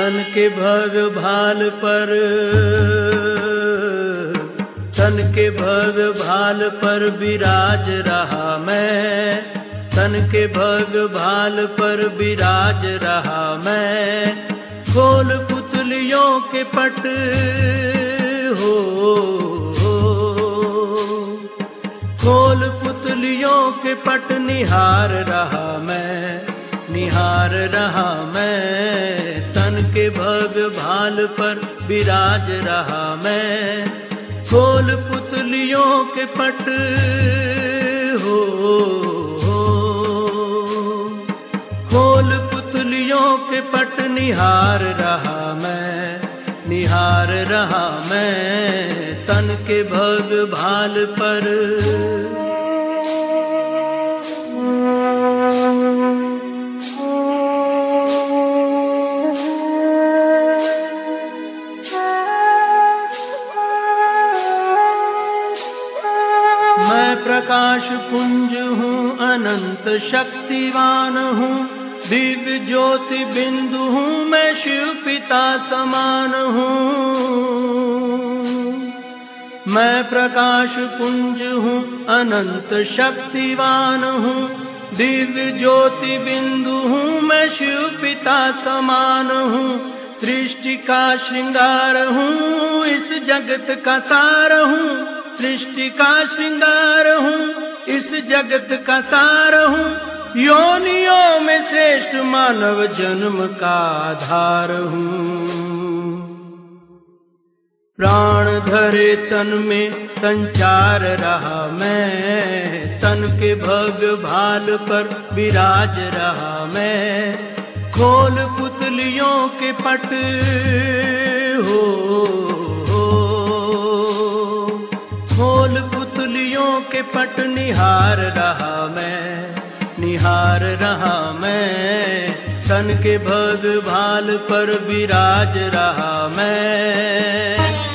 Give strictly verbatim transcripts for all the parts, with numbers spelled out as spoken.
तन के भग भाल पर तन के भग भाल पर विराज रहा मैं, तन के भग भाल पर विराज रहा मैं। खोल पुतलियों के पट हो, हो खोल पुतलियों के पट निहार रहा मैं, निहार रहा मैं। तन के भग भाल पर विराज रहा मैं। खोल पुतलियों के पट हो, हो खोल पुतलियों के पट निहार रहा मैं, निहार रहा मैं। तन के भग भाल पर मैं प्रकाश पुंज हूँ, अनंत शक्तिवान हूँ, दिव्य ज्योति बिंदु हूँ, मैं शिव पिता समान हूँ। मैं प्रकाश पुंज हूँ, अनंत शक्तिवान हूँ, दिव्य ज्योति बिंदु हूँ, मैं शिव पिता समान हूँ। सृष्टि का श्रृंगार हूँ, इस जगत का सार हूँ, सृष्टि का श्रृंगार हूँ, इस जगत का सार हूँ। योनियों में श्रेष्ठ मानव जन्म का आधार हूँ। प्राण धरे तन में संचार रहा मैं, तन के भग भाल पर विराज रहा मैं। खोल पुतलियों के पट हो, खोल पुतलियों के पट निहार रहा मैं, निहार रहा मैं। तन के भग भाल पर विराज रहा मैं।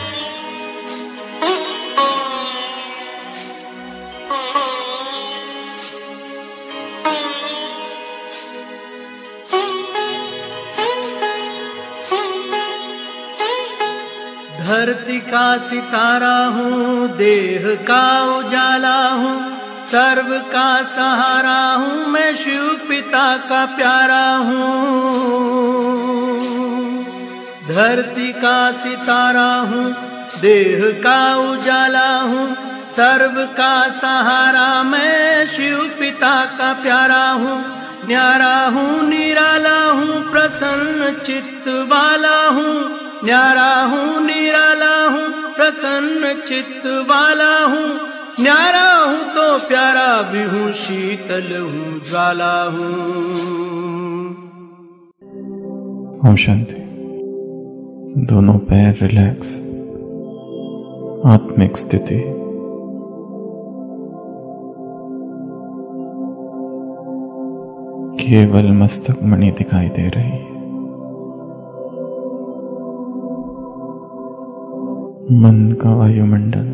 धरती का सितारा हूँ, देह का उजाला हूँ, सर्व का सहारा हूँ, मैं शिव पिता का प्यारा हूँ। धरती का सितारा हूँ, देह का उजाला हूँ, सर्व का सहारा, मैं शिव पिता का प्यारा हूँ। न्यारा हूँ, निराला हूँ, प्रसन्न चित्त वाला हूँ, न्यारा हूँ, निराला हूँ, प्रसन्न चित्त वाला हूँ। न्यारा हूँ तो प्यारा भी हूँ, शीतल हूँ, ज्वाला हूँ। ओम शांति। दोनों पैर रिलैक्स, आत्मिक स्थिति। केवल मस्तक मणि दिखाई दे रही है। मन का वायुमंडल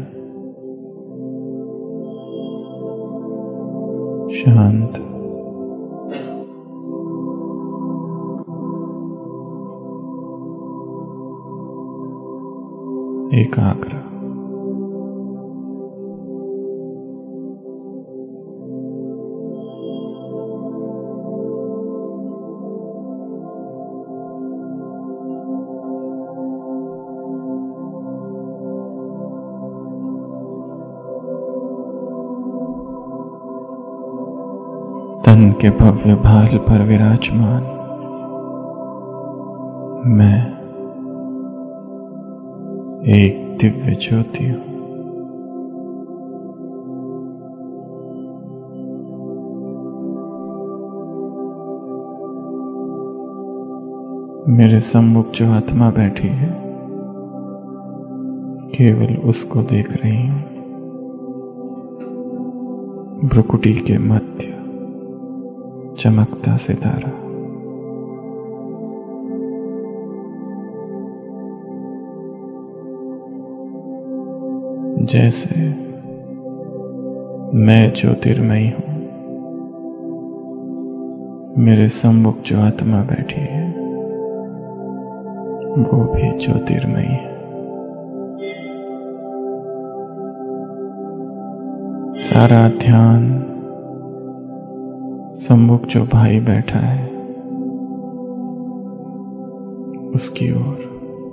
शांत, एकाग्र। तन के भव्य भाल पर विराजमान मैं एक दिव्य ज्योति हूं। मेरे सम्मुख जो आत्मा बैठी है, केवल उसको देख रही हूं। भ्रुकुटी के मध्य चमकता सितारा। जैसे मैं ज्योतिर्मयी हूं, मेरे सम्मुख जो आत्मा बैठी है वो भी ज्योतिर्मयी है। सारा ध्यान सम्मुख जो भाई बैठा है उसकी ओर।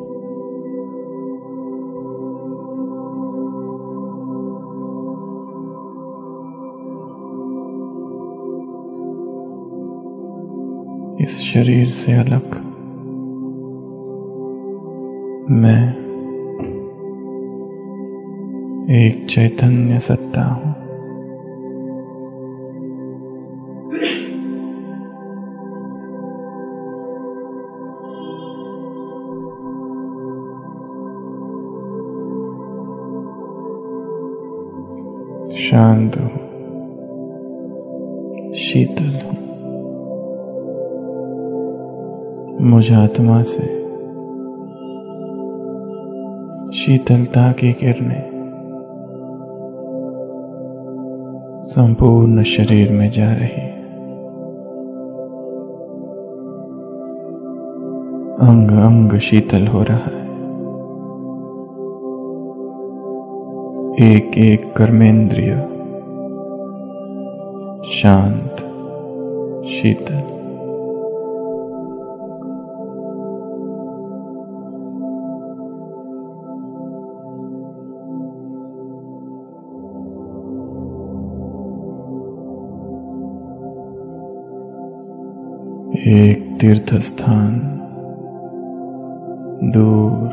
इस शरीर से अलग मैं एक चैतन्य सत्ता हूं। शांत हूं, शीतल हूं। मुझ आत्मा से शीतलता की किरणें संपूर्ण शरीर में जा रही है। अंग अंग शीतल हो रहा है। एक एक कर्मेंद्रिय शांत, शीतल। एक तीर्थ स्थान दूर,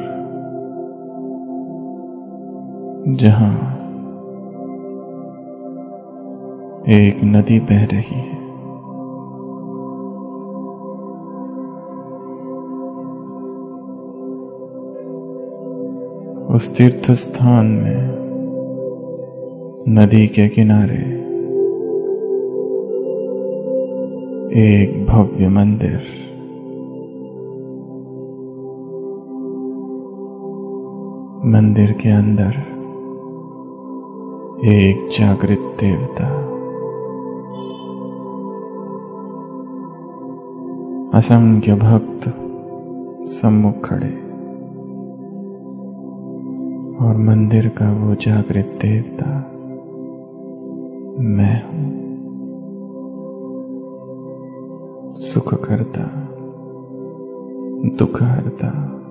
जहां एक नदी बह रही है। उस तीर्थ स्थान में नदी के किनारे एक भव्य मंदिर, मंदिर के अंदर एक जागृत देवता, असंख्य भक्त सम्मुख खड़े और मंदिर का वो जागृत देवता मैं हूं। सुख करता, दुख हरता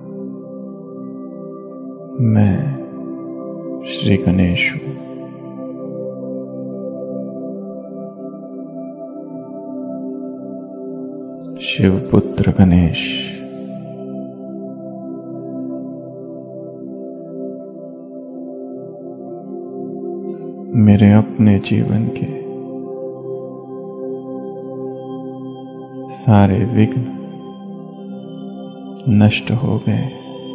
मैं श्री गणेश हूं। शिवपुत्र गणेश। मेरे अपने जीवन के सारे विघ्न नष्ट हो गए।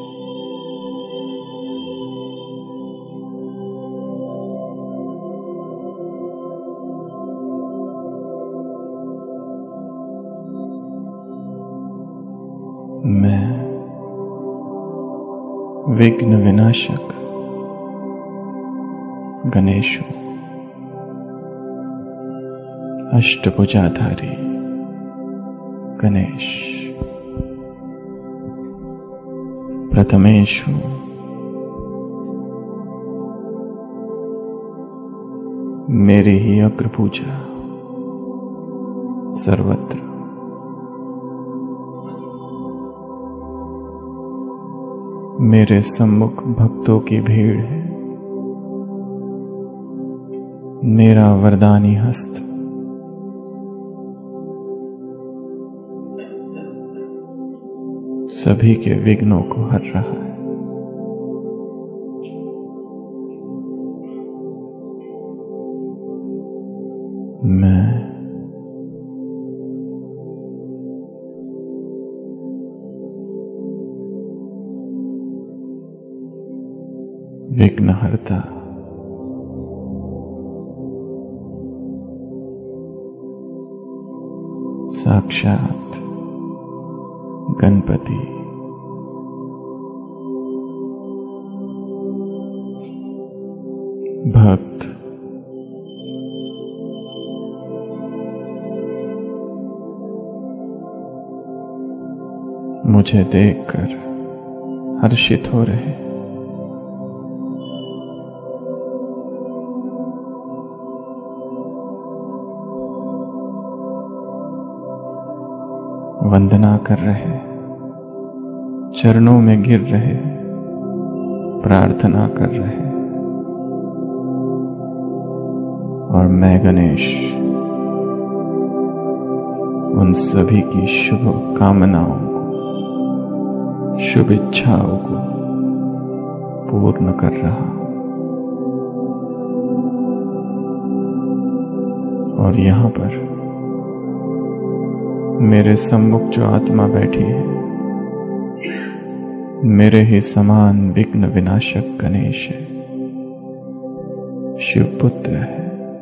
मैं विघ्न विनाशक गणेश हूं। अष्टभुजाधारी गणेश। प्रथमेश हूं। मेरी ही अग्र पूजा सर्वत्र। मेरे सम्मुख भक्तों की भीड़ है। मेरा वरदानी हस्त सभी के विघ्नों को हर रहा है। मैं विघ्नहर्ता, साक्षात गणपति। भक्त मुझे देखकर हर्षित हो रहे। वंदना कर रहे, चरणों में गिर रहे, प्रार्थना कर रहे। और मैं गणेश उन सभी की शुभ कामनाओं को, शुभ इच्छाओं को पूर्ण कर रहा। और यहां पर मेरे सम्मुख जो आत्मा बैठी है, मेरे ही समान विघ्न विनाशक गणेश है, शिवपुत्र है।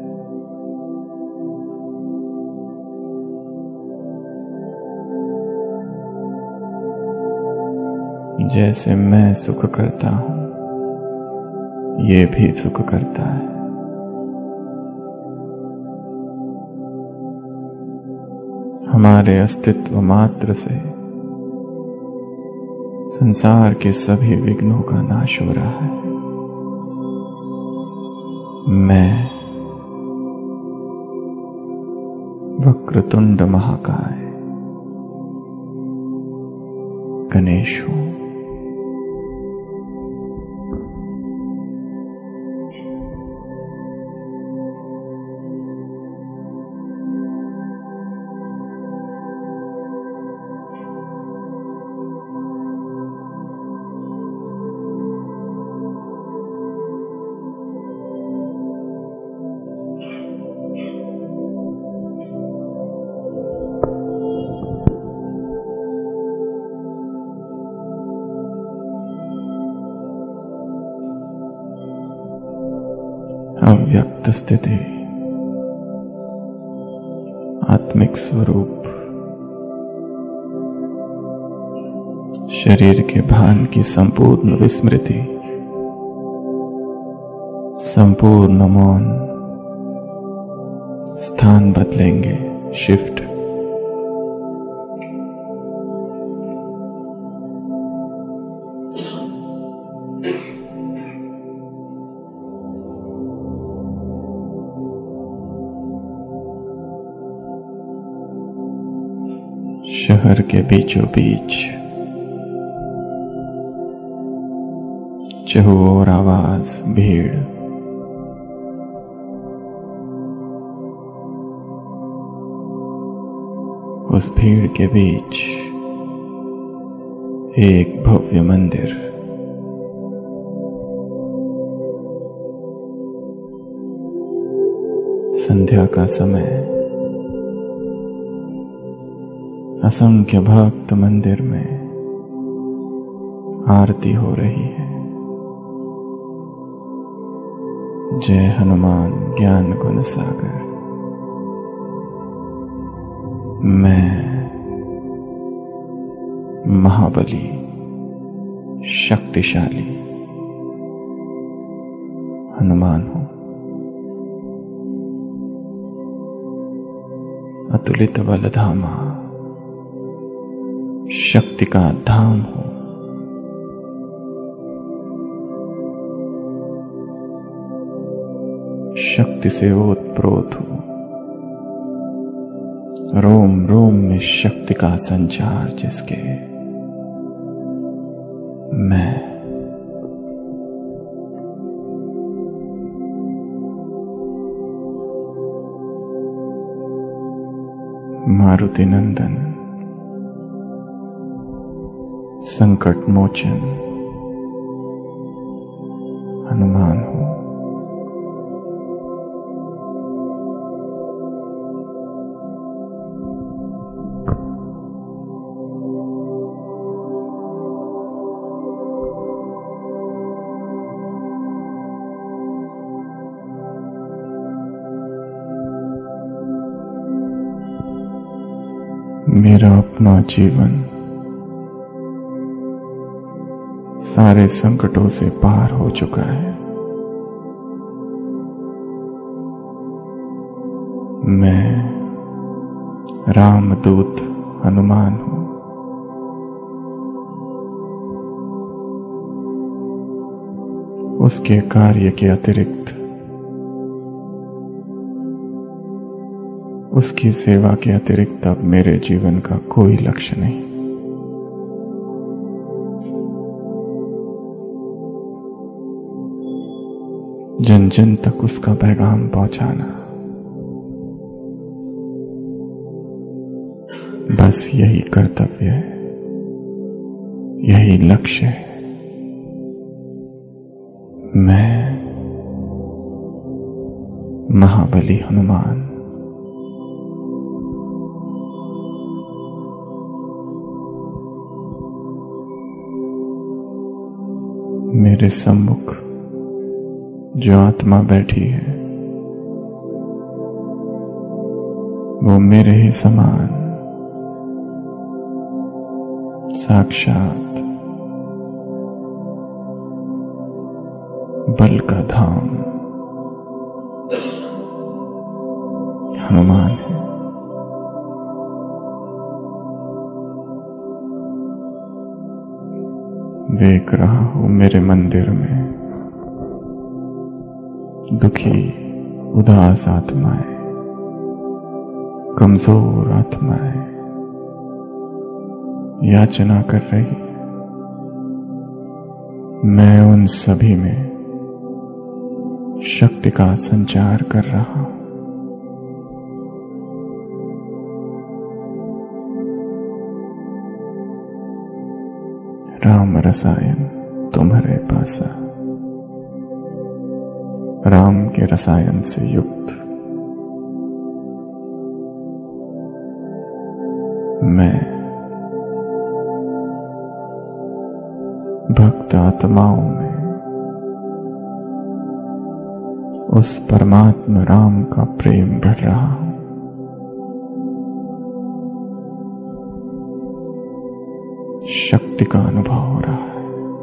जैसे मैं सुख करता हूं, ये भी सुख करता है। हमारे अस्तित्व मात्र से संसार के सभी विघ्नों का नाश हो रहा है। मैं वक्रतुंड महाकाय गणेश हूं। अव्यक्त स्थिति, आत्मिक स्वरूप, शरीर के भान की संपूर्ण विस्मृति, संपूर्ण मौन, स्थान बदलेंगे, शिफ्ट। शहर के बीचों बीच चहुओर आवाज, भीड़। उस भीड़ के बीच एक भव्य मंदिर। संध्या का समय, असंख्य भक्त मंदिर में आरती हो रही है। जय हनुमान ज्ञान गुण सागर। मैं महाबली, शक्तिशाली हनुमान हूं। अतुलित बलधामा, शक्ति का धाम हो। शक्ति से ओतप्रोत हो। रोम रोम में शक्ति का संचार जिसके। मैं मारुति नंदन, संकट मोचन हनुमान हूं। मेरा अपना जीवन सारे संकटों से पार हो चुका है। मैं रामदूत हनुमान हूं। उसके कार्य के अतिरिक्त, उसकी सेवा के अतिरिक्त अब मेरे जीवन का कोई लक्ष्य नहीं। जन जन तक उसका पैगाम पहुंचाना, बस यही कर्तव्य है, यही लक्ष्य है। मैं महाबली हनुमान मेरे सम्मुख जो आत्मा बैठी है वो मेरे ही समान साक्षात बल का धाम हनुमान है। देख रहा हूं मेरे मंदिर में दुखी उदास आत्माएं, कमजोर आत्माएं याचना कर रही। मैं उन सभी में शक्ति का संचार कर रहा हूं। राम रसायन तुम्हारे पासा, राम के रसायन से युक्त मैं भक्त आत्माओं में उस परमात्मा राम का प्रेम भर रहा हूं। शक्ति का अनुभव हो रहा है।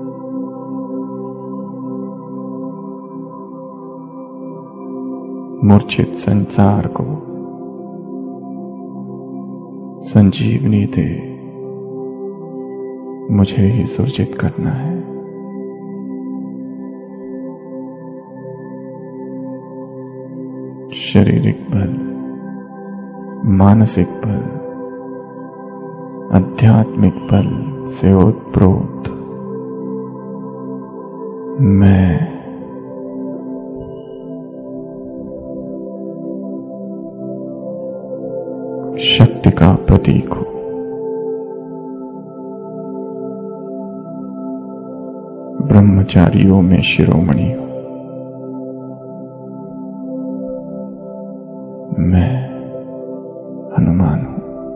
मूर्छित संसार को संजीवनी दे मुझे ही सुरजित करना है। शारीरिक बल, मानसिक बल, आध्यात्मिक बल से ओतप्रोत मैं शक्ति का प्रतीक हूं। ब्रह्मचारियों में शिरोमणि हूं। मैं हनुमान हूं।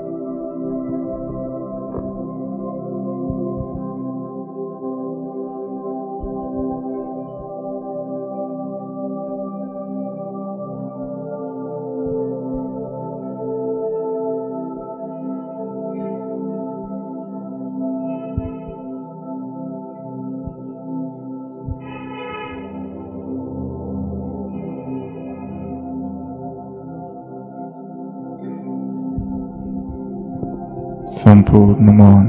संपूर्ण मौन,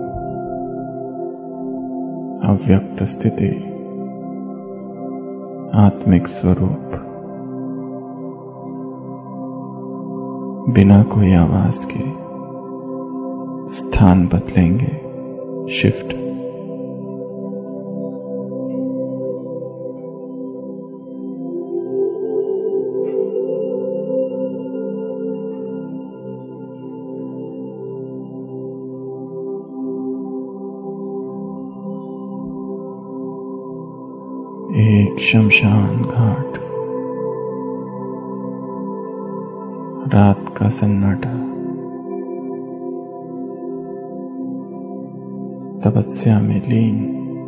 अव्यक्त स्थिति, आत्मिक स्वरूप, बिना कोई आवाज के स्थान बदलेंगे, शिफ्ट। एक शमशान घाट, रात का सन्नाटा, तपस्या में लीन,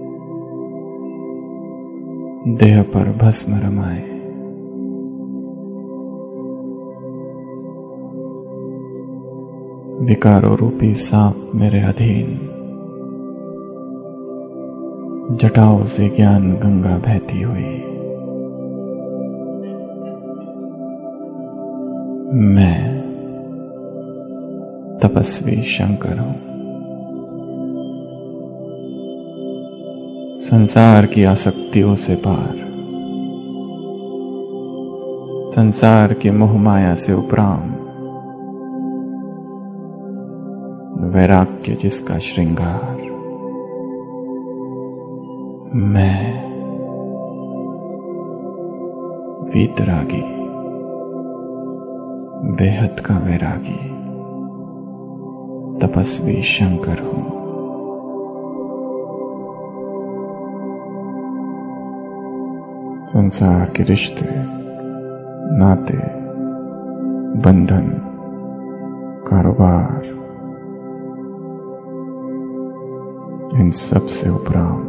देह पर भस्म रमाए, विकारों रूपी सांप मेरे अधीन, जटाओं से ज्ञान गंगा बहती हुई। मैं तपस्वी शंकर हूं। संसार की आसक्तियों से पार, संसार के मोह माया से उपराम, वैराग्य जिसका श्रृंगार। मैं वीतरागी, बेहद का वैरागी, तपस्वी शंकर हूं। संसार के रिश्ते, नाते, बंधन, कारोबार, इन सब से उपराम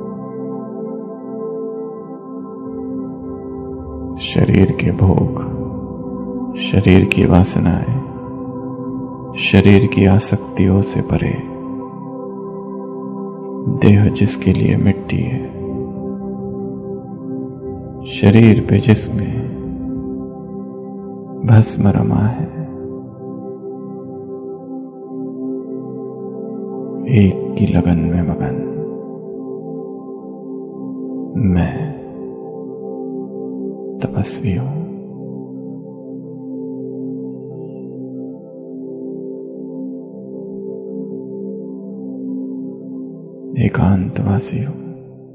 शरीर के भोग, शरीर की वासनाएं, शरीर की आसक्तियों से परे, देह जिसके लिए मिट्टी है, शरीर पे जिसमें भस्म रमा है, एक की लगन में मगन मैं तपस्वी हूं। एकांतवासी हूं।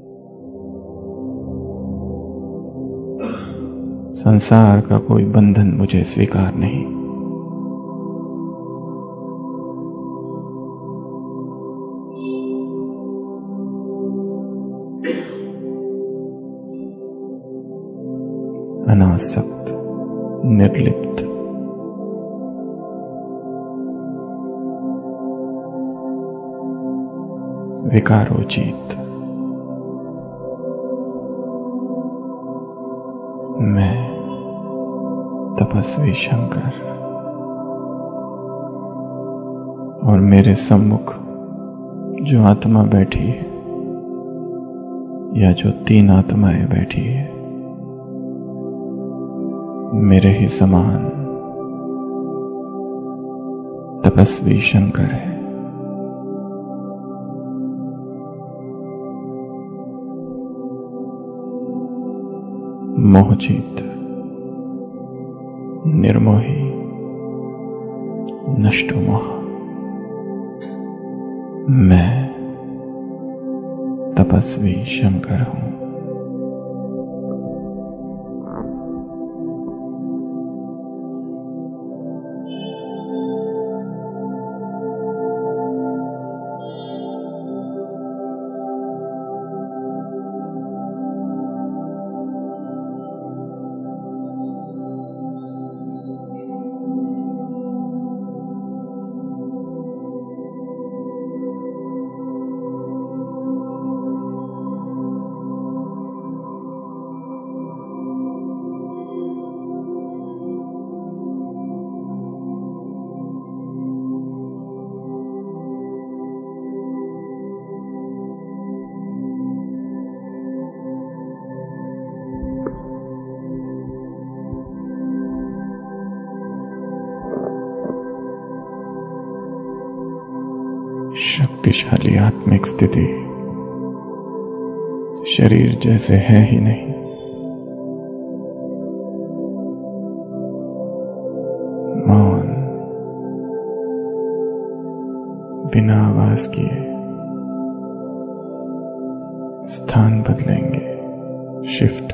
संसार का कोई बंधन मुझे स्वीकार नहीं। अनासक्त, निर्लिप्त, विकारोचित मैं तपस्वी शंकर। और मेरे सम्मुख जो आत्मा बैठी है, या जो तीन आत्माएं बैठी है, मेरे ही समान तपस्वी शंकर है। मोहजीत, निर्मोही, नष्टो मोह मैं तपस्वी शंकर हूं। शक्तिशाली आत्मिक स्थिति शरीर जैसे है ही नहीं। मौन, बिना आवाज किए स्थान बदलेंगे, शिफ्ट।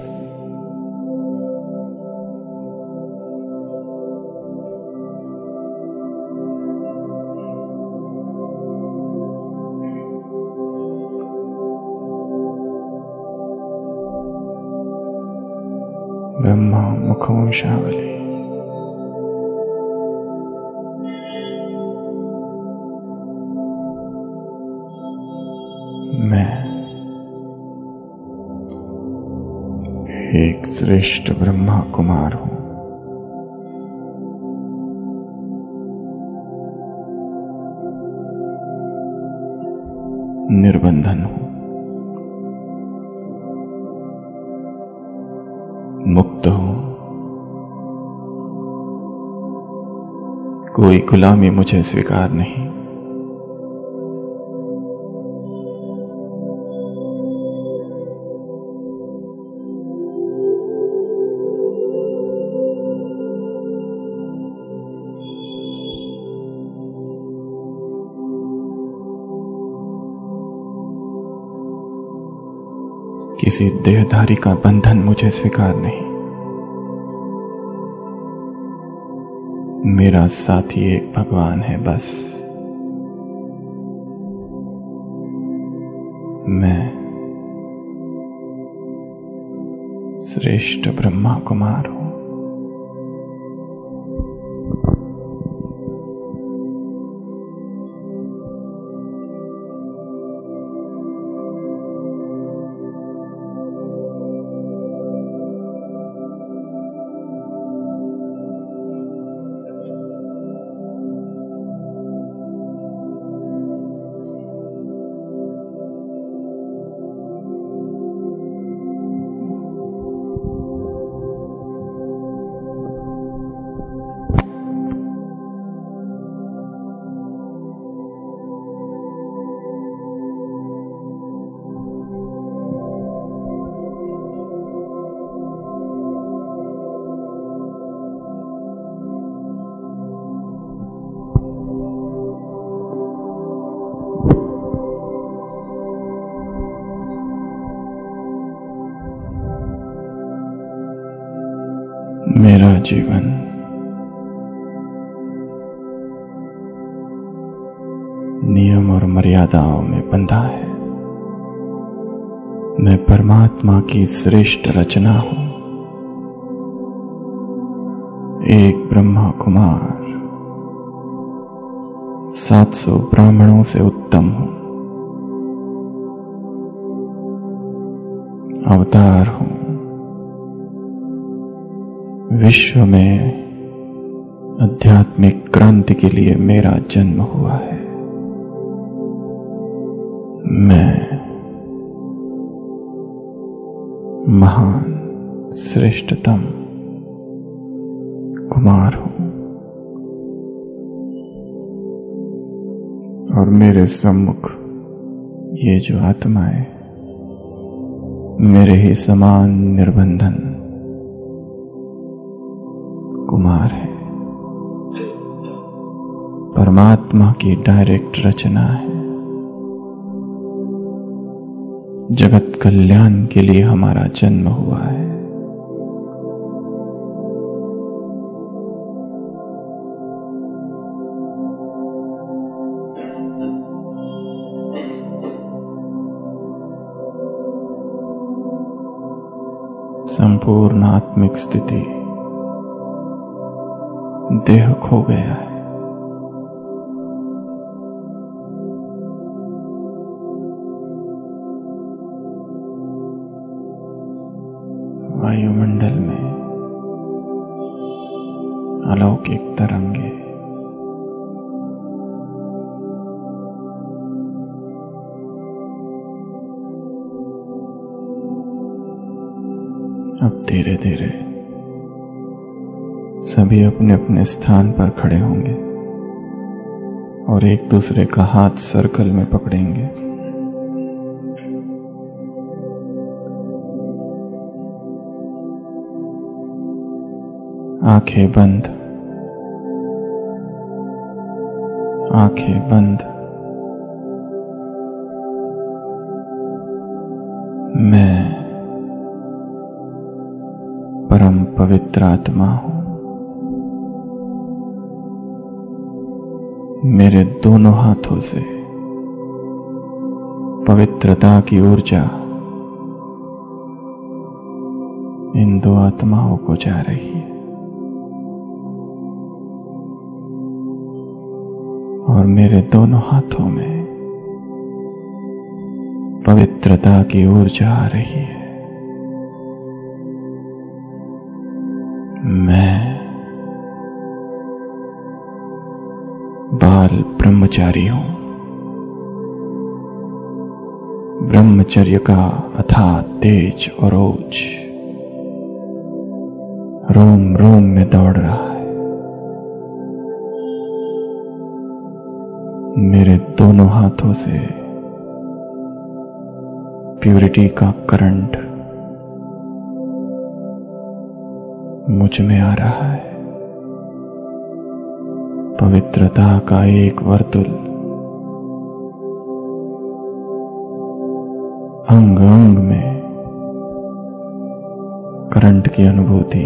ब्रह्मा मुखवंशावली मैं एक श्रेष्ठ ब्रह्मा कुमार हूं। निर्बंधन हूं, मुक्त हूं। कोई गुलामी मुझे स्वीकार नहीं। किसी देहधारी का बंधन मुझे स्वीकार नहीं। मेरा साथी एक भगवान है बस। मैं श्रेष्ठ ब्रह्मा कुमार हूं। मेरा जीवन नियम और मर्यादाओं में बंधा है। मैं परमात्मा की श्रेष्ठ रचना हूं, एक ब्रह्मा कुमार, सात सौ ब्राह्मणों से उत्तम हूं, अवतार हूं। विश्व में आध्यात्मिक क्रांति के लिए मेरा जन्म हुआ है। मैं महान श्रेष्ठतम कुमार हूं और मेरे सम्मुख ये जो आत्माएं मेरे ही समान निर्बंधन कुमार है, परमात्मा की डायरेक्ट रचना है। जगत कल्याण के लिए हमारा जन्म हुआ है। संपूर्ण आत्मिक स्थिति देह खो गया है। वायुमंडल में अलौकिक तरंगे अब धीरे धीरे सभी अपने अपने स्थान पर खड़े होंगे और एक दूसरे का हाथ सर्कल में पकड़ेंगे। आंखें बंद, आंखें बंद। मैं परम पवित्र आत्मा हूं। मेरे दोनों हाथों से पवित्रता की ऊर्जा इन दो आत्माओं को जा रही है और मेरे दोनों हाथों में पवित्रता की ऊर्जा आ रही है। मैं बाल ब्रह्मचारी हूं। ब्रह्मचर्य का अथाह तेज और ओज रोम रोम में दौड़ रहा है। मेरे दोनों हाथों से प्यूरिटी का करंट मुझ में आ रहा है। पवित्रता का एक वर्तुल अंग अंग में करंट की अनुभूति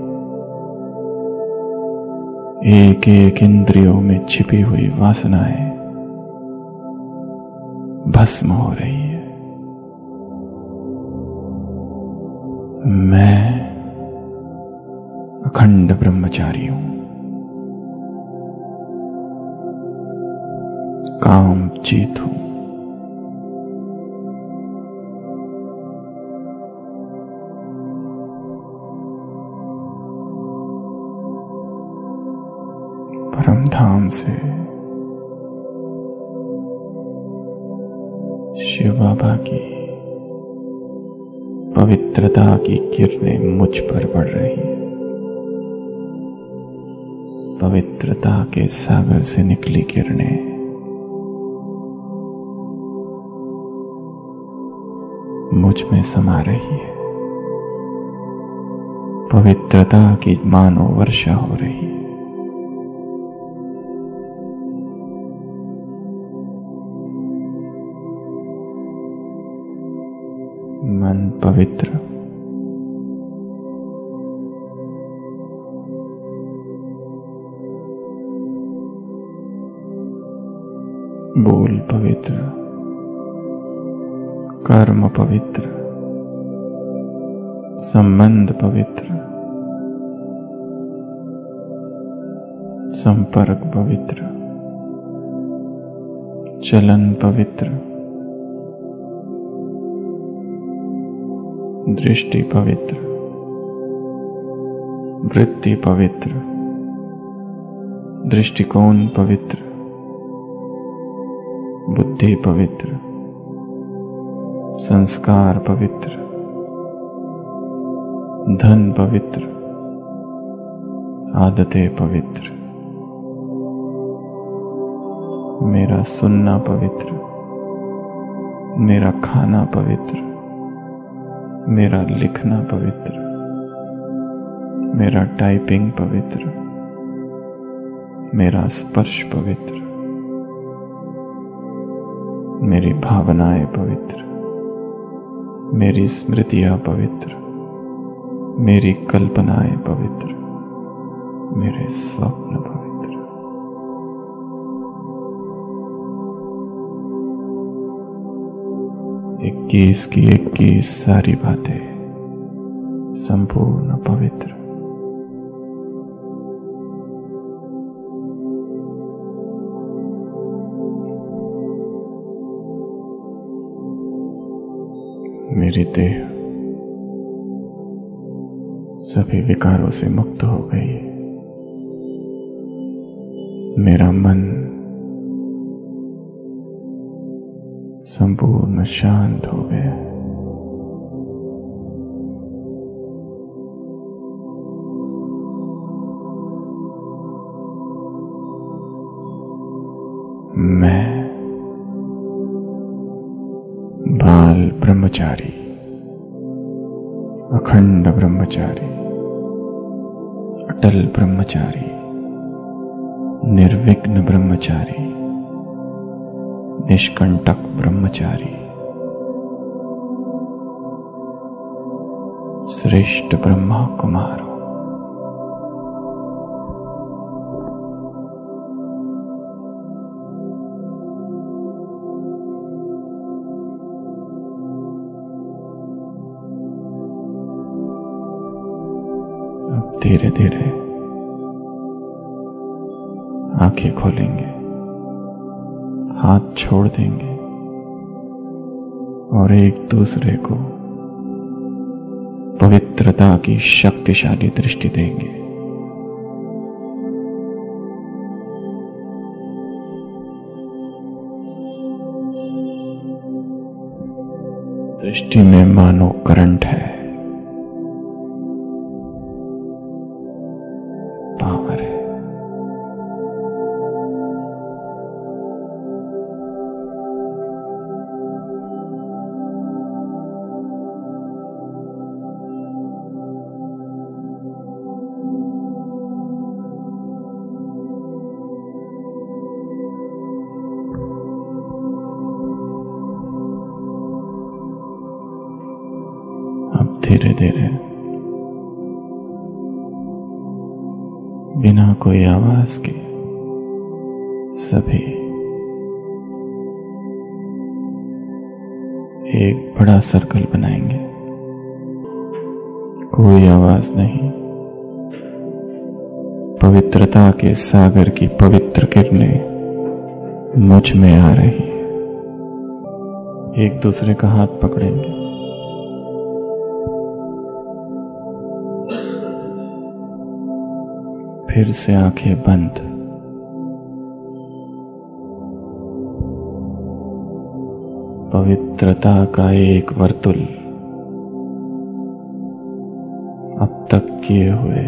एक एक इंद्रियों में छिपी हुई वासनाएं भस्म हो रही है। मैं अखंड ब्रह्मचारी हूं, काम जीत हूं। परम धाम से शिव बाबा की पवित्रता की किरणें मुझ पर पड़ रही हैं। पवित्रता के सागर से निकली किरणें मुझ में समा रही है। पवित्रता की मानो वर्षा हो रही है। मन पवित्र, बोल पवित्र, कर्म पवित्र, संबंध पवित्र, संपर्क पवित्र, चलन पवित्र, दृष्टि पवित्र, वृत्ति पवित्र, दृष्टिकोण पवित्र, बुद्धि पवित्र, संस्कार पवित्र, धन पवित्र, आदतें पवित्र, मेरा सुनना पवित्र, मेरा खाना पवित्र, मेरा लिखना पवित्र, मेरा टाइपिंग पवित्र, मेरा स्पर्श पवित्र, मेरी भावनाएं पवित्र, मेरी स्मृतियां पवित्र, मेरी कल्पनाएं पवित्र, मेरे स्वप्न पवित्र। इक्कीस की इक्कीस सारी बातें संपूर्ण पवित्र। मेरी देह सभी विकारों से मुक्त हो गई है। मेरा मन संपूर्ण शांत हो गया। मैं बाल ब्रह्मचारी, अखंड ब्रह्मचारी, अटल ब्रह्मचारी, निर्विघ्न ब्रह्मचारी, निष्कंटक ब्रह्मचारी, श्रेष्ठ ब्रह्मा कुमार हूं। अब धीरे धीरे आंखें खोलेंगे, हाथ छोड़ देंगे और एक दूसरे को पवित्रता की शक्तिशाली दृष्टि देंगे। दृष्टि में मानो करंट है, पावर है। धीरे धीरे बिना कोई आवाज के सभी एक बड़ा सर्कल बनाएंगे। कोई आवाज नहीं, पवित्रता के सागर की पवित्र किरणें मुझ में आ रही। एक दूसरे का हाथ पकड़ेंगे, फिर से आंखें बंद। पवित्रता का एक वर्तुल अब तक किए हुए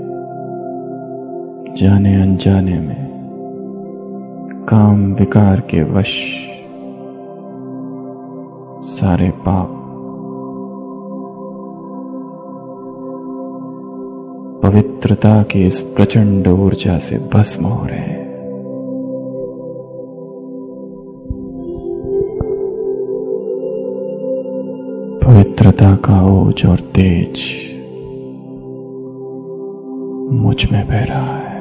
जाने अनजाने में काम विकार के वश सारे पाप पवित्रता की इस प्रचंड ऊर्जा से भस्म हो रहे हैं। पवित्रता का ओज और तेज मुझ में बह रहा है।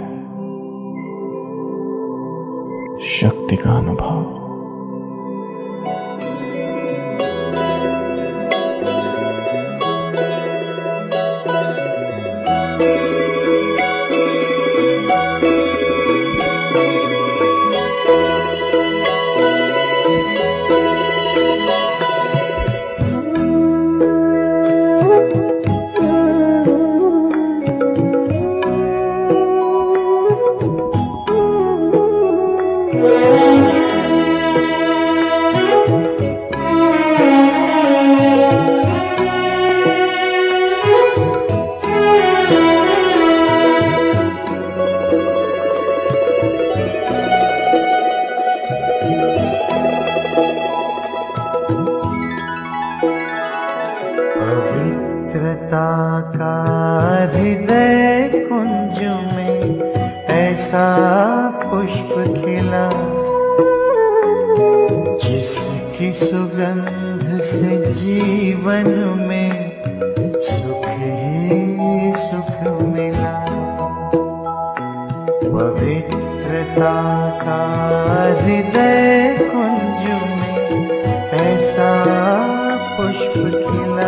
शक्ति का अनुभव। पवित्रता का हृदय कुंज में ऐसा पुष्प खिला, जिसकी सुगंध से जीवन में सुख ही सुख मिला। पवित्रता का हृदय कुंज में ऐसा पुष्प खिला,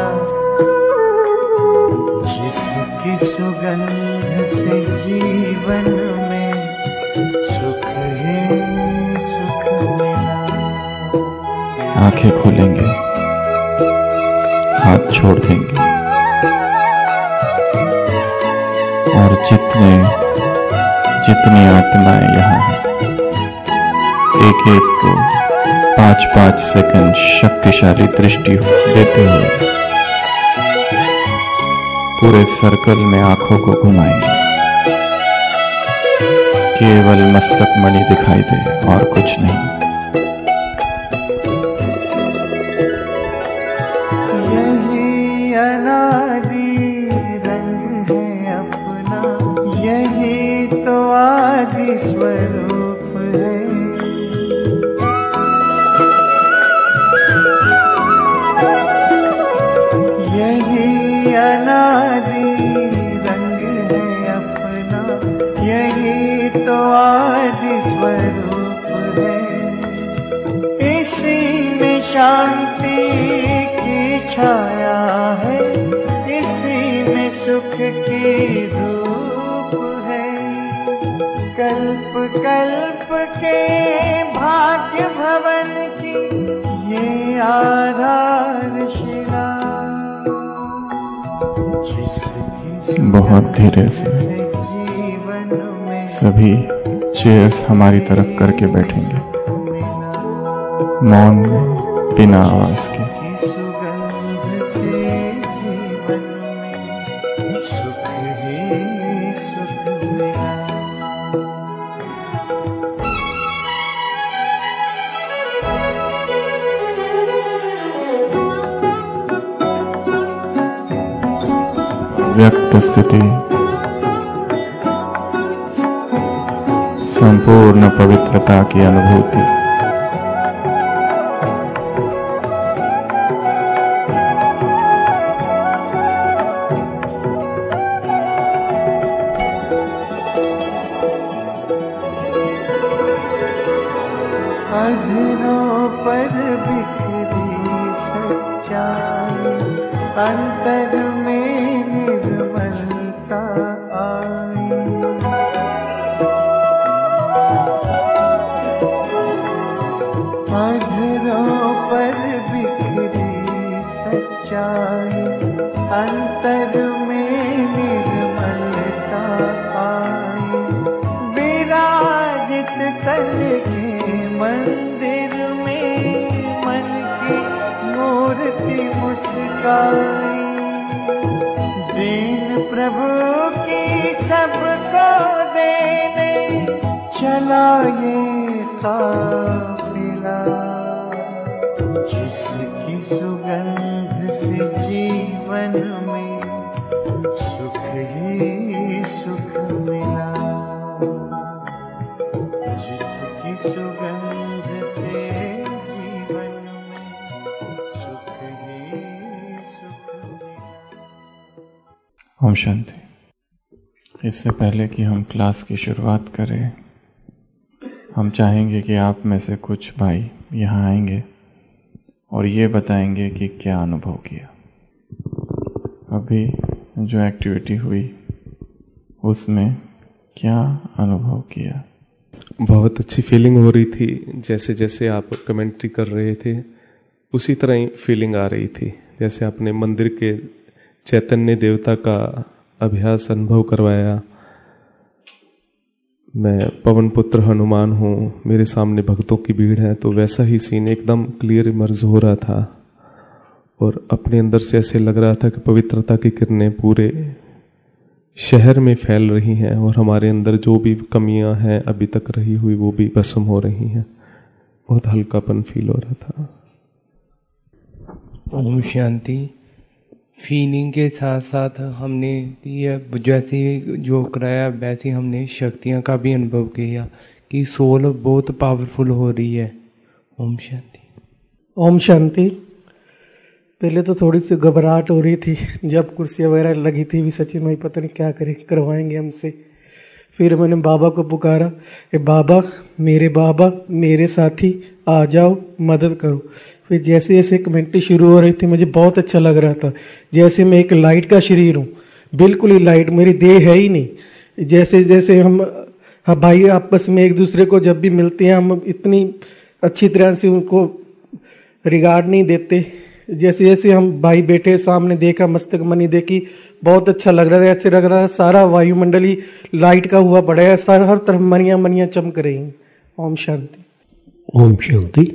जिसकी सुगंध से जीवन में सुख ही सुख मिला। आंखें खोलेंगे, हाथ छोड़ देंगे और जितने जितनी आत्माएं यहाँ हैं, एक एक को पांच पांच सेकंड शक्तिशाली दृष्टि देते हुए पूरे सर्कल में आंखों को घुमाएंगे। केवल मस्तक मणि दिखाई दे और कुछ नहीं। यही अनादि रंग है अपना, यही तो आदि स्वरूप है। यही अनादि रंग है अपना, यही तो आदि स्वरूप है। इसी में शांति की छाया है, इसी में सुख की धूप है। कल्प कल्प के भाग्य भवन की ये आधारशिला, बहुत धीरे से सभी चेयर्स हमारी तरफ करके बैठेंगे, मौन में, बिना आवाज के। सुगंध से जीवन में सुख ही सुख मिला। व्यक्त स्थिति संपूर्ण पवित्रता की अनुभूति। अधरों पर बिखरी सच्चाई, अंतर में निर्मलता आई। अधरों पर बिखरी सच्चाई, अंतर में निर्मलता आई। विराजित करके मंदिर में मन की मूर्ति मुस्काई, दीन प्रभु की सबको देने चला ये काफिला, जिसकी सुगंध से जीवन में सुख ही सुख मिला, जिसकी सुगंध से जीवन में सुख ही सुख मिला। ओम शांति। इससे पहले कि हम क्लास की शुरुआत करें, हम चाहेंगे कि आप में से कुछ भाई यहाँ आएंगे और ये बताएंगे कि क्या अनुभव किया। अभी जो एक्टिविटी हुई उसमें क्या अनुभव किया? बहुत अच्छी फीलिंग हो रही थी। जैसे जैसे आप कमेंट्री कर रहे थे उसी तरह ही फीलिंग आ रही थी। जैसे आपने मंदिर के चैतन्य देवता का अभ्यास अनुभव करवाया। मैं पवन पुत्र हनुमान हूँ, मेरे सामने भक्तों की भीड़ है, तो वैसा ही सीन एकदम क्लियर इमर्ज हो रहा था और अपने अंदर से ऐसे लग रहा था कि पवित्रता की किरणें पूरे शहर में फैल रही हैं और हमारे अंदर जो भी कमियां हैं अभी तक रही हुई वो भी भस्म हो रही हैं। बहुत हल्कापन फील हो रहा था। ओम शांति। फीलिंग के साथ साथ हमने ये जैसे जो कराया वैसे हमने शक्तियाँ का भी अनुभव किया कि सोल बहुत पावरफुल हो रही है। ओम शांति। ओम शांति। पहले तो थोड़ी सी घबराहट हो रही थी जब कुर्सियाँ वगैरह लगी थी, भी सचिन भाई पता नहीं क्या करें करवाएंगे हमसे। फिर मैंने बाबा को पुकारा कि बाबा मेरे बाबा मेरे साथी आ जाओ मदद करो। फिर जैसे जैसे कमेंट्री शुरू हो रही थी मुझे बहुत अच्छा लग रहा था, जैसे मैं एक लाइट का शरीर हूँ, बिल्कुल ही लाइट, मेरी देह है ही नहीं। जैसे जैसे हम हाँ भाई आपस में एक दूसरे को जब भी मिलते हैं हम इतनी अच्छी तरह से उनको रिगार्ड नहीं देते। जैसे जैसे हम भाई बैठे सामने देखा, मस्तक मनी देखी, बहुत अच्छा लग रहा था। ऐसे लग रहा है सारा वायुमंडल ही लाइट का हुआ पड़ा है, सारा हर तरफ मनिया मनिया चमक रही हैं। ओम शांति। ओम शांति।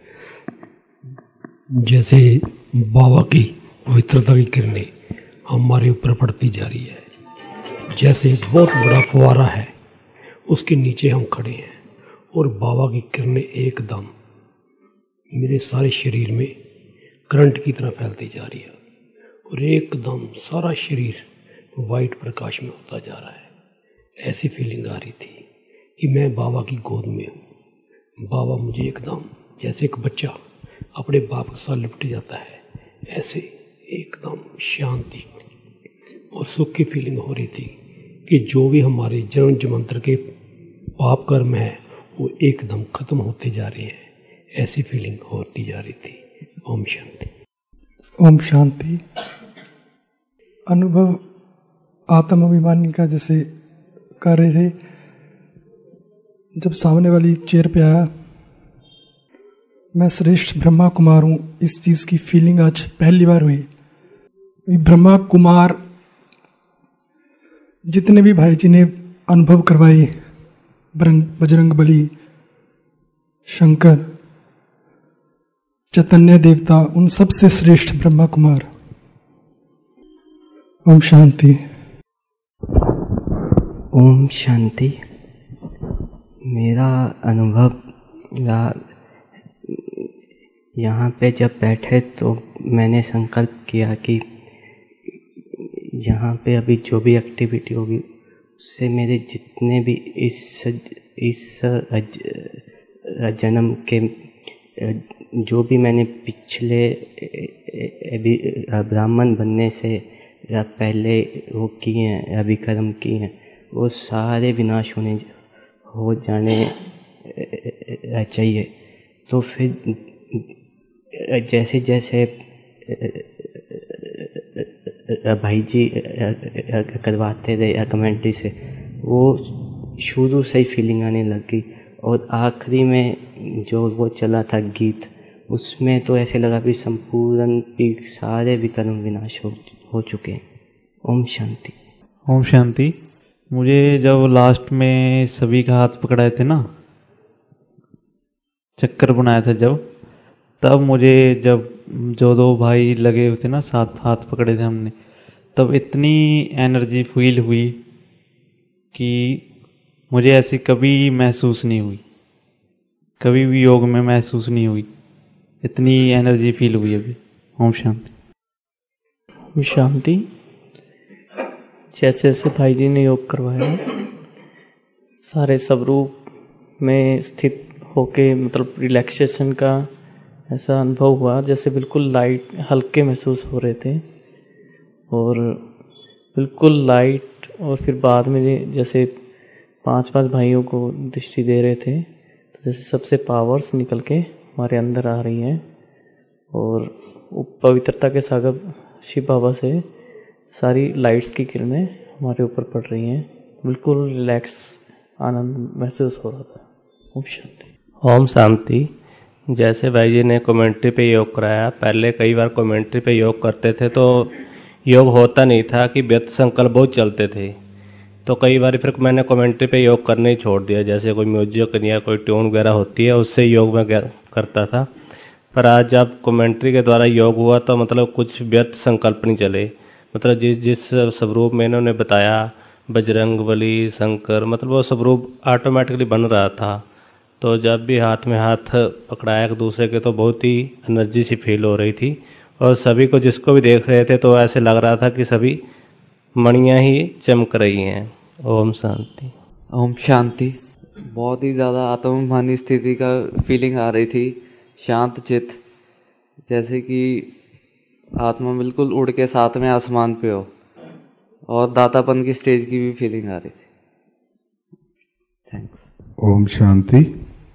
जैसे बाबा की पवित्रता की किरणें हमारे ऊपर पड़ती जा रही है, जैसे एक बहुत बड़ा फुवारा है उसके नीचे हम खड़े हैं और बाबा की किरणें एकदम मेरे सारे शरीर में करंट की तरह फैलती जा रही है और एकदम सारा शरीर वाइट प्रकाश में होता जा रहा है। ऐसी फीलिंग आ रही थी कि मैं बाबा की गोद में हूँ। बाबा मुझे एकदम जैसे एक बच्चा अपने बाप के साथ लिपट जाता है, ऐसे एकदम शांति और सुख की फीलिंग हो रही थी कि जो भी हमारे जन्म जन्मांतर के पाप कर्म है वो एकदम खत्म होते जा रहे हैं। ऐसी फीलिंग होती जा रही थी। ओम शांति। ओम शांति। अनुभव आत्म अभिमानी का जैसे कर रहे थे, जब सामने वाली चेयर पे आया, मैं श्रेष्ठ ब्रह्मा कुमार हूँ, इस चीज़ की फीलिंग आज पहली बार हुई। ब्रह्मा कुमार जितने भी भाई जी ने अनुभव करवाई, बजरंग बली, शंकर, चैतन्य देवता, उन सबसे श्रेष्ठ ब्रह्मा कुमार। ओम शांति। ओम शांति। मेरा अनुभव यहाँ पे जब बैठे तो मैंने संकल्प किया कि यहाँ पे अभी जो भी एक्टिविटी होगी उससे मेरे जितने भी इस इस जन्म के जो भी मैंने पिछले ब्राह्मण बनने से या पहले वो किए हैं, अभी कर्म किए हैं, वो सारे विनाश होने हो जाने चाहिए। तो फिर जैसे जैसे भाई जी करवाते रहे कमेंट्री से, वो शुरू से ही फीलिंग आने लगी। और आखिरी में जो वो चला था गीत, उसमें तो ऐसे लगा भी संपूर्ण सारे विकर्म विनाश हो, हो चुके हैं। ओम शांति। ओम शांति। मुझे जब लास्ट में सभी का हाथ पकड़ाए थे ना, चक्कर बनाया था जब, तब मुझे जब जो दो भाई लगे हुए थे ना, साथ हाथ पकड़े थे हमने, तब इतनी एनर्जी फील हुई कि मुझे ऐसी कभी महसूस नहीं हुई, कभी भी योग में महसूस नहीं हुई। इतनी एनर्जी फील हुई अभी। ओम शांति। ओम शांति। जैसे जैसे भाई जी ने योग करवाया, सारे स्वरूप में स्थित होके मतलब रिलैक्सेशन का ऐसा अनुभव हुआ, जैसे बिल्कुल लाइट हल्के महसूस हो रहे थे और बिल्कुल लाइट। और फिर बाद में जैसे पांच पांच भाइयों को दृष्टि दे रहे थे, तो जैसे सबसे पावर्स निकल के हमारे अंदर आ रही हैं और पवित्रता के सागर शिव बाबा से सारी लाइट्स की किरणें हमारे ऊपर पड़ रही हैं। बिल्कुल रिलैक्स आनंद महसूस हो रहा था। ओम शांति। ओम शांति। जैसे भाई जी ने कमेंट्री पे योग कराया, पहले कई बार कमेंट्री पे योग करते थे तो योग होता नहीं था कि व्यर्थ संकल्प बहुत चलते थे, तो कई बार फिर मैंने कमेंट्री पे योग करने ही छोड़ दिया। जैसे कोई म्यूजिक या कोई ट्यून वगैरह होती है, उससे योग में करता था। पर आज जब कमेंट्री के द्वारा योग हुआ तो मतलब कुछ व्यर्थ संकल्प नहीं चले। मतलब जिस जिस स्वरूप में इन्होंने बताया, बजरंग बली, शंकर, मतलब वो स्वरूप ऑटोमेटिकली बन रहा था। तो जब भी हाथ में हाथ पकड़ाया एक दूसरे के, तो बहुत ही एनर्जी सी फील हो रही थी और सभी को जिसको भी देख रहे थे तो ऐसे लग रहा था कि सभी मणियाँ ही चमक रही हैं। ओम शांति। ओम शांति। बहुत ही ज़्यादा आत्माभिमानी स्थिति का फीलिंग आ रही थी, शांत चित्त, जैसे कि आत्मा बिल्कुल उड़ के साथ में आसमान पे हो, और दातापन की स्टेज की भी फीलिंग आ रही थी। थैंक्स। ओम शांति।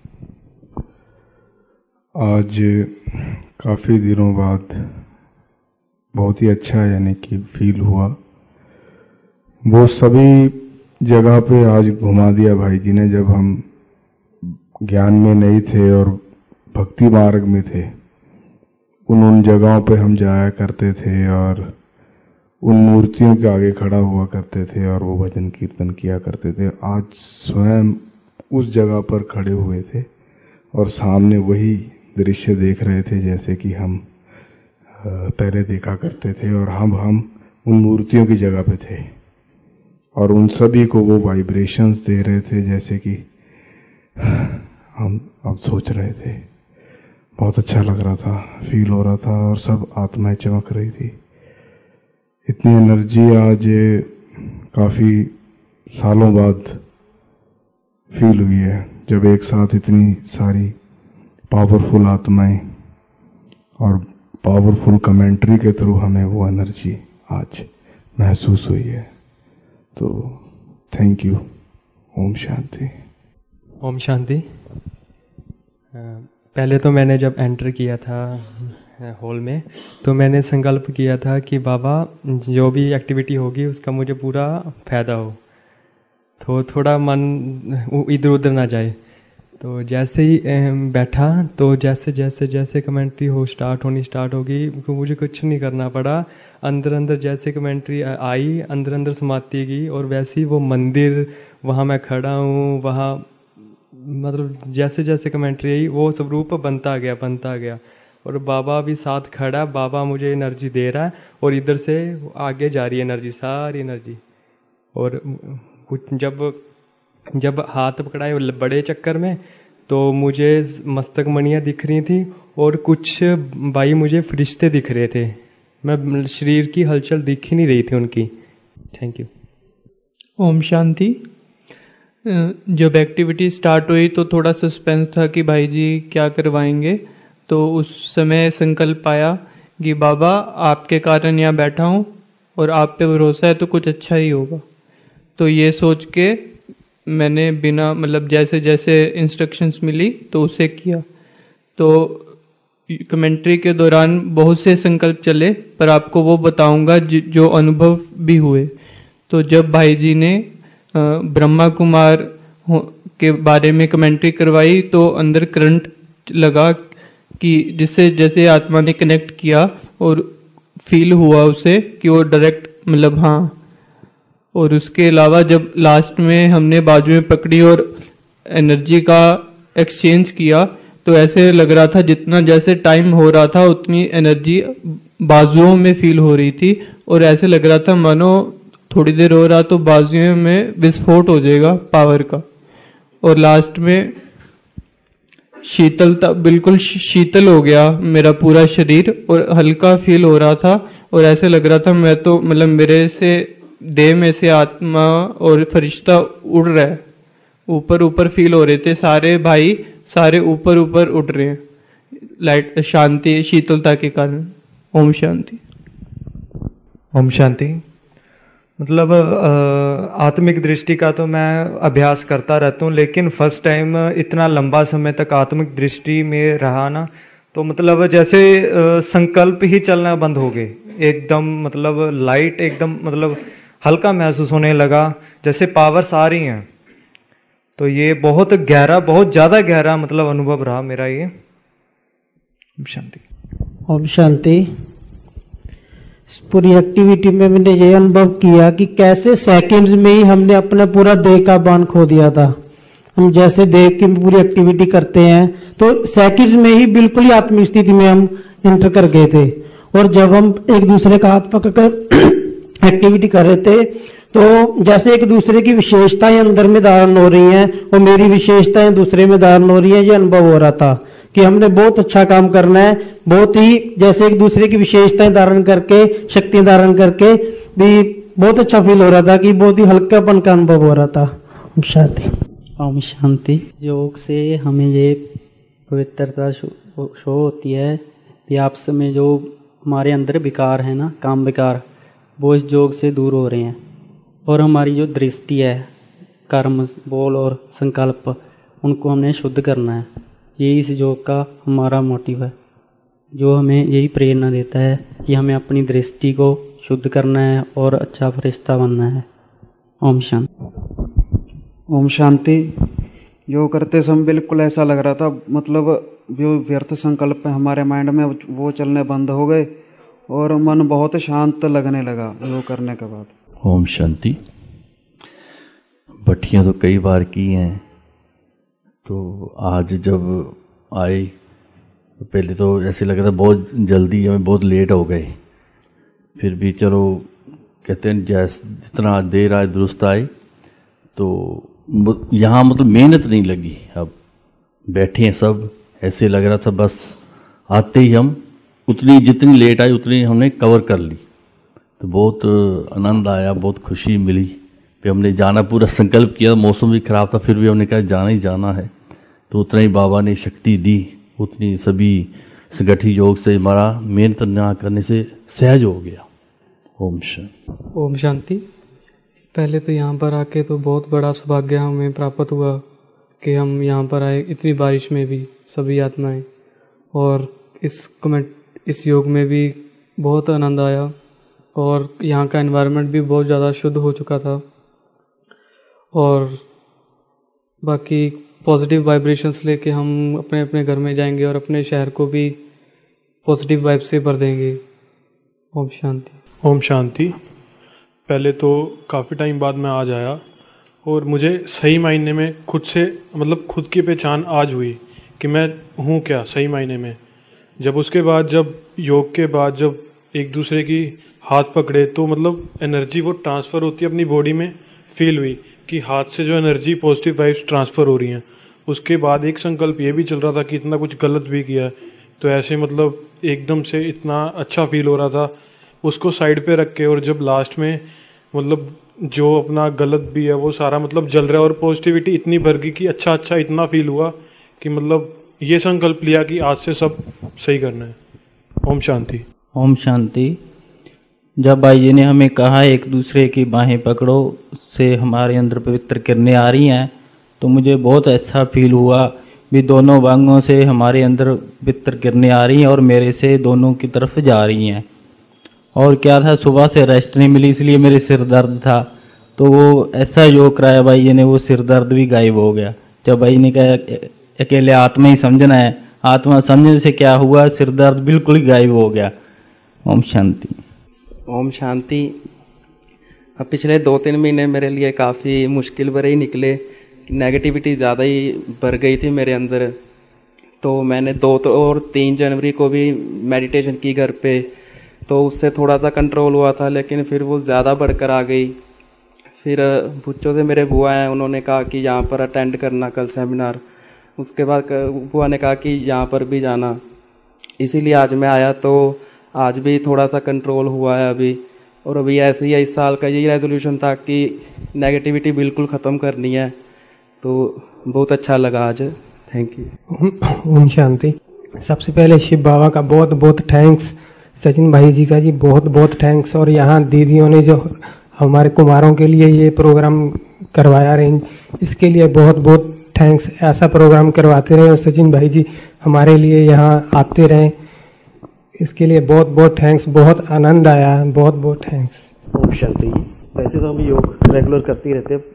आज काफ़ी दिनों बाद बहुत ही अच्छा यानी कि फील हुआ। वो सभी जगह पे आज घुमा दिया भाई जी ने, जब हम ज्ञान में नहीं थे और भक्ति मार्ग में थे। उन उन जगहों पे हम जाया करते थे और उन मूर्तियों के आगे खड़ा हुआ करते थे और वो भजन कीर्तन किया करते थे। आज स्वयं उस जगह पर खड़े हुए थे और सामने वही दृश्य देख रहे थे जैसे कि हम पहले देखा करते थे, और हम हम उन मूर्तियों की जगह पे थे और उन सभी को वो वाइब्रेशंस दे रहे थे जैसे कि हम अब सोच रहे थे। बहुत अच्छा लग रहा था, फील हो रहा था और सब आत्माएं चमक रही थी। इतनी एनर्जी आज काफ़ी सालों बाद फील हुई है, जब एक साथ इतनी सारी पावरफुल आत्माएं और पावरफुल कमेंट्री के थ्रू हमें वो एनर्जी आज महसूस हुई है। तो थैंक यू। ओम शांति। ओम शांति। पहले तो मैंने जब एंटर किया था हॉल में, तो मैंने संकल्प किया था कि बाबा जो भी एक्टिविटी होगी उसका मुझे पूरा फायदा हो, तो थोड़ा मन इधर उधर ना जाए। तो जैसे ही बैठा तो जैसे जैसे जैसे कमेंट्री हो स्टार्ट होनी स्टार्ट होगी, मुझे कुछ नहीं करना पड़ा। अंदर अंदर जैसे कमेंट्री आई, अंदर अंदर समाती गई, और वैसे ही वो मंदिर वहाँ मैं खड़ा हूँ, वहाँ मतलब जैसे जैसे कमेंट्री आई वो स्वरूप बनता गया बनता गया और बाबा भी साथ खड़ा, बाबा मुझे एनर्जी दे रहा है और इधर से आगे जा रही है एनर्जी, सारी एनर्जी। और कुछ जब जब हाथ पकड़ाए बड़े चक्कर में, तो मुझे मस्तक मणियाँ दिख रही थी और कुछ भाई मुझे फरिश्ते दिख रहे थे। मैं शरीर की हलचल दिख ही नहीं रही थी उनकी। Thank you. ओम शांति। जब एक्टिविटी स्टार्ट हुई तो थोड़ा सस्पेंस था कि भाई जी क्या करवाएंगे, तो उस समय संकल्प आया कि बाबा आपके कारण यहाँ बैठा हूँ और आप पे भरोसा है तो कुछ अच्छा ही होगा। तो ये सोच के मैंने बिना मतलब जैसे जैसे इंस्ट्रक्शंस मिली तो उसे किया। तो कमेंट्री के दौरान बहुत से संकल्प चले, पर आपको वो बताऊंगा जो अनुभव भी हुए। तो जब भाई जी ने ब्रह्मा कुमार के बारे में कमेंट्री करवाई तो अंदर करंट लगा कि जिससे जैसे आत्मा ने कनेक्ट किया और फील हुआ उसे कि वो डायरेक्ट मतलब हाँ। और उसके अलावा जब लास्ट में हमने बाजू में पकड़ी और एनर्जी का एक्सचेंज किया तो ऐसे लग रहा था जितना जैसे टाइम हो रहा था उतनी एनर्जी बाजुओं में फील हो रही थी, और ऐसे लग रहा था मानो थोड़ी देर हो रहा तो बाजुओं में विस्फोट हो जाएगा पावर का। और लास्ट में शीतलता, बिल्कुल शीतल हो गया मेरा पूरा शरीर और हल्का फील हो रहा था, और ऐसे लग रहा था मैं तो मतलब मेरे से देह में से आत्मा और फरिश्ता उड़ रहा है, ऊपर ऊपर फील हो रहे थे सारे भाई, सारे ऊपर ऊपर उड़ रहे हैं लाइट शांति शीतलता के कारण। ओम शांति। ओम शांति। मतलब आत्मिक दृष्टि का तो मैं अभ्यास करता रहता हूँ, लेकिन फर्स्ट टाइम इतना लंबा समय तक आत्मिक दृष्टि में रहा ना, तो मतलब जैसे संकल्प ही चलना बंद हो गए एकदम। मतलब लाइट एकदम मतलब हल्का महसूस होने लगा, जैसे पावर्स आ रही हैं। तो ये बहुत गहरा, बहुत ज्यादा गहरा मतलब अनुभव रहा मेरा ये। ओम शांति। ओम शांति। इस पूरी एक्टिविटी में मैंने ये अनुभव किया कि कैसे सेकंड्स में ही हमने अपना पूरा देह का बांध खो दिया था। हम जैसे देह की पूरी एक्टिविटी करते हैं तो सेकंड्स में ही बिल्कुल ही आत्मिक स्थिति में हम इंटर कर गए थे। और जब हम एक दूसरे का हाथ पकड़कर एक्टिविटी कर रहे थे तो जैसे एक दूसरे की विशेषताएं अंदर में धारण हो रही हैं और मेरी विशेषताएं दूसरे में धारण हो रही हैं, ये अनुभव हो रहा था कि हमने बहुत अच्छा काम करना है। बहुत ही जैसे एक दूसरे की विशेषताएं धारण करके, शक्तियां धारण करके भी बहुत अच्छा फील हो रहा था कि बहुत ही हल्कापन का अनुभव हो रहा था। ओम शांति। ओम शांति। योग से हमें ये पवित्रता शो होती है कि आपस में जो हमारे अंदर विकार है ना, काम विकार, वो इस योग से दूर हो रहे हैं। और हमारी जो दृष्टि है, कर्म, बोल और संकल्प, उनको हमने शुद्ध करना है। यही इस योग का हमारा मोटिव है, जो हमें यही प्रेरणा देता है कि हमें अपनी दृष्टि को शुद्ध करना है और अच्छा फरिश्ता बनना है। ओम शांति। ओम शांति। योग करते समय बिल्कुल ऐसा लग रहा था, मतलब जो व्यर्थ संकल्प है हमारे माइंड में वो चलने बंद हो गए और मन बहुत शांत लगने लगा योग करने के बाद। ओम शांति। भट्टियाँ तो कई बार की हैं, तो आज जब आए तो पहले तो ऐसे लग रहा था बहुत जल्दी, हमें बहुत लेट हो गए। फिर भी चलो कहते हैं जैसे जितना देर आए दुरुस्त आए। तो यहाँ मतलब मेहनत नहीं लगी, अब बैठे हैं सब, ऐसे लग रहा था बस आते ही हम उतनी जितनी लेट आई उतनी हमने कवर कर ली। तो बहुत आनंद आया, बहुत खुशी मिली कि हमने जाना, पूरा संकल्प किया। मौसम भी खराब था, फिर भी हमने कहा जाना ही जाना है। तो उतना ही बाबा ने शक्ति दी, उतनी सभी संगठित योग से हमारा मेहनत न करने से सहज हो गया। ओम शांति। ओम शांति। पहले तो यहाँ पर आके तो बहुत बड़ा सौभाग्य हमें प्राप्त हुआ कि हम यहाँ पर आए इतनी बारिश में भी, सभी आत्माएं, और इस कमेंट इस योग में भी बहुत आनंद आया। और यहाँ का एनवायरनमेंट भी बहुत ज़्यादा शुद्ध हो चुका था। और बाकी पॉजिटिव वाइब्रेशंस लेके हम अपने अपने घर में जाएंगे और अपने शहर को भी पॉजिटिव वाइब से भर देंगे। ओम शांति। ओम शांति। पहले तो काफ़ी टाइम बाद मैं आज आया और मुझे सही मायने में खुद से मतलब खुद की पहचान आज हुई कि मैं हूँ क्या सही मायने में। जब उसके बाद जब योग के बाद जब एक दूसरे की हाथ पकड़े तो मतलब एनर्जी वो ट्रांसफ़र होती है अपनी बॉडी में, फील हुई कि हाथ से जो एनर्जी पॉजिटिव वाइब्स ट्रांसफ़र हो रही हैं। उसके बाद एक संकल्प ये भी चल रहा था कि इतना कुछ गलत भी किया है, तो ऐसे मतलब एकदम से इतना अच्छा फील हो रहा था, उसको साइड पे रख के। और जब लास्ट में मतलब जो अपना गलत भी है वो सारा मतलब जल रहा है और पॉजिटिविटी इतनी भर गई कि अच्छा अच्छा इतना फील हुआ कि मतलब ये संकल्प लिया कि आज से सब सही करना है। ओम शांति। ओम शांति। जब भाई जी ने हमें कहा एक दूसरे की बाहें पकड़ो, उससे हमारे अंदर पवित्र किरणें आ रही हैं, तो मुझे बहुत अच्छा फील हुआ भी दोनों भागों से हमारे अंदर भीतर किरणें आ रही हैं और मेरे से दोनों की तरफ जा रही हैं। और क्या था, सुबह से रेस्ट नहीं मिली इसलिए मेरे सिर दर्द था, तो वो ऐसा योग कराया भाई जी ने, वो सिर दर्द भी गायब हो गया। जब भाई ने कहा अकेले आत्मा ही समझना है, आत्मा समझने से क्या हुआ, सिर दर्द बिल्कुल ही गायब हो गया। ओम शांति। ओम शांति। अब पिछले दो तीन महीने मेरे लिए काफ़ी मुश्किल भरे ही निकले, नेगेटिविटी ज़्यादा ही बढ़ गई थी मेरे अंदर। तो मैंने दो तो और तीन जनवरी को भी मेडिटेशन की घर पे, तो उससे थोड़ा सा कंट्रोल हुआ था, लेकिन फिर वो ज़्यादा बढ़कर आ गई। फिर बुच्चों से मेरे बुआ हैं, उन्होंने कहा कि यहाँ पर अटेंड करना कल सेमिनार। उसके बाद बुआ ने कहा कि यहाँ पर भी जाना, इसीलिए आज मैं आया। तो आज भी थोड़ा सा कंट्रोल हुआ है अभी, और अभी ऐसे ही इस साल का यही रेजोल्यूशन था कि नेगेटिविटी बिल्कुल ख़त्म करनी है। तो बहुत अच्छा लगा आज, थैंक यू। ओम शांति। सबसे पहले शिव बाबा का बहुत बहुत थैंक्स, सचिन भाई जी का जी बहुत बहुत थैंक्स, और यहाँ दीदियों ने जो हमारे कुमारों के लिए ये प्रोग्राम करवाया अरेंज, इसके लिए बहुत बहुत थैंक्स। ऐसा प्रोग्राम करवाते रहे और सचिन भाई जी हमारे लिए यहाँ आते रहें, इसके लिए बहुत बहुत थैंक्स। बहुत आनंद आया, बहुत बहुत थैंक्स। ओम शांति। वैसे तो हम योग रेगुलर करते ही रहते हैं,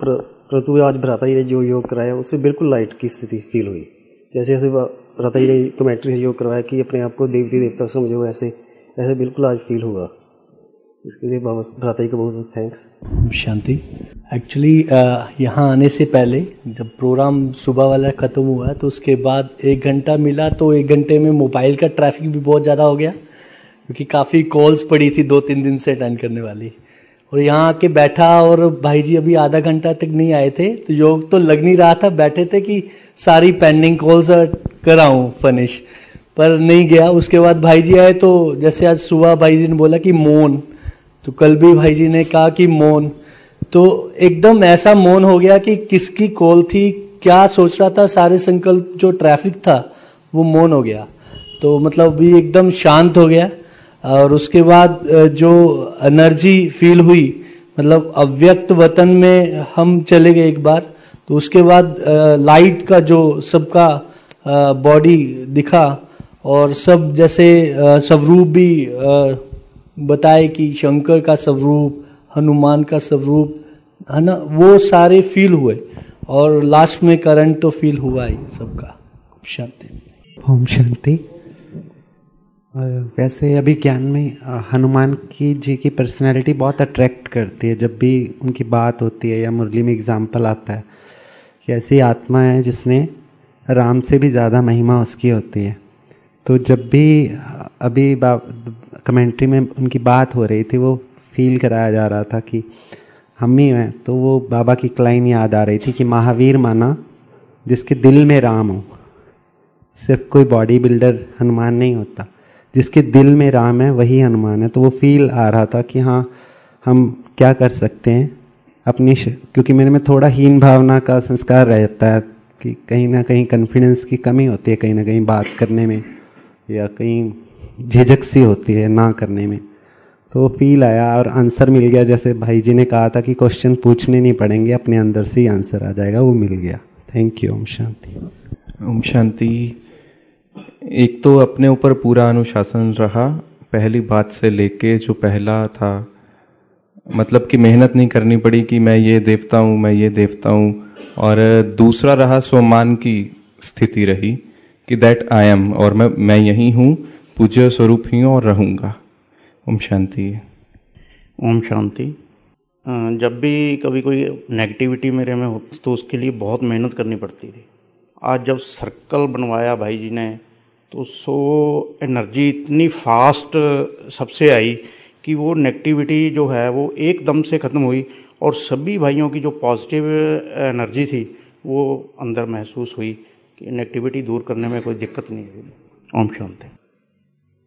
परंतु आज भ्राता जी ने जो योग कराया उससे बिल्कुल लाइट की स्थिति फील हुई। जैसे जैसे भ्राता जी ने कमेंट्री से योग करवाया कि अपने आप को देवती देवता समझो, ऐसे ऐसे बिल्कुल आज फील हुआ। इसके लिए भ्राता जी को बहुत बहुत थैंक्स। शांति। एक्चुअली यहाँ आने से पहले जब प्रोग्राम सुबह वाला ख़त्म हुआ तो उसके बाद एक घंटा मिला, तो एक घंटे में मोबाइल का ट्रैफिक भी बहुत ज़्यादा हो गया, क्योंकि काफ़ी कॉल्स पड़ी थी दो तीन दिन से अटेंड करने वाली। और यहाँ आके बैठा और भाई जी अभी आधा घंटा तक नहीं आए थे, तो योग तो लग नहीं रहा था, बैठे थे कि सारी पेंडिंग कॉल्स कराऊँ फिनिश, पर नहीं गया। उसके बाद भाई जी आए, तो जैसे आज सुबह भाई जी ने बोला कि मौन, तो कल भी भाई जी ने कहा कि मौन, तो एकदम ऐसा मौन हो गया कि किसकी कॉल थी, क्या सोच रहा था, सारे संकल्प जो ट्रैफिक था वो मौन हो गया। तो मतलब भी एकदम शांत हो गया। और उसके बाद जो एनर्जी फील हुई, मतलब अव्यक्त वतन में हम चले गए एक बार, तो उसके बाद लाइट का जो सबका बॉडी दिखा, और सब जैसे स्वरूप भी बताए कि शंकर का स्वरूप, हनुमान का स्वरूप है ना, वो सारे फील हुए। और लास्ट में करंट तो फील हुआ ही सबका। शांति। ओम शांति। वैसे अभी ज्ञान में हनुमान की जी की पर्सनैलिटी बहुत अट्रैक्ट करती है। जब भी उनकी बात होती है या मुरली में एग्जाम्पल आता है कि ऐसी आत्मा है जिसने राम से भी ज़्यादा महिमा उसकी होती है। तो जब भी अभी कमेंट्री में उनकी बात हो रही थी, वो फील कराया जा रहा था कि हम ही हैं, तो वो बाबा की क्लाइन याद आ रही थी कि महावीर माना जिसके दिल में राम हो। सिर्फ कोई बॉडी बिल्डर हनुमान नहीं होता, जिसके दिल में राम है वही हनुमान है। तो वो फील आ रहा था कि हाँ, हम क्या कर सकते हैं अपनी, क्योंकि मेरे में थोड़ा हीन भावना का संस्कार रहता है कि कहीं ना कहीं कॉन्फिडेंस की कमी होती है, कहीं ना कहीं बात करने में, या कहीं झिझक सी होती है ना करने में। तो वो फील आया और आंसर मिल गया। जैसे भाई जी ने कहा था कि क्वेश्चन पूछने नहीं पड़ेंगे, अपने अंदर से ही आंसर आ जाएगा, वो मिल गया। Thank you. ओम शांति। ओम शांति। एक तो अपने ऊपर पूरा अनुशासन रहा, पहली बात से लेके जो पहला था, मतलब कि मेहनत नहीं करनी पड़ी कि मैं ये देवता हूँ, मैं ये देवता हूँ। और दूसरा रहा स्वमान की स्थिति रही कि दैट आई एम, और मैं मैं यही हूँ, पूज्य स्वरूप ही हूँ और रहूँगा। ओम शांति। ओम शांति। जब भी कभी कोई नेगेटिविटी मेरे में होती तो उसके लिए बहुत मेहनत करनी पड़ती थी। आज जब सर्कल बनवाया भाई जी ने, तो सो एनर्जी इतनी फास्ट सबसे आई कि वो नेगेटिविटी जो है वो एकदम से ख़त्म हुई, और सभी भाइयों की जो पॉजिटिव एनर्जी थी वो अंदर महसूस हुई कि नेगेटिविटी दूर करने में कोई दिक्कत नहीं हुई। ओम शांति।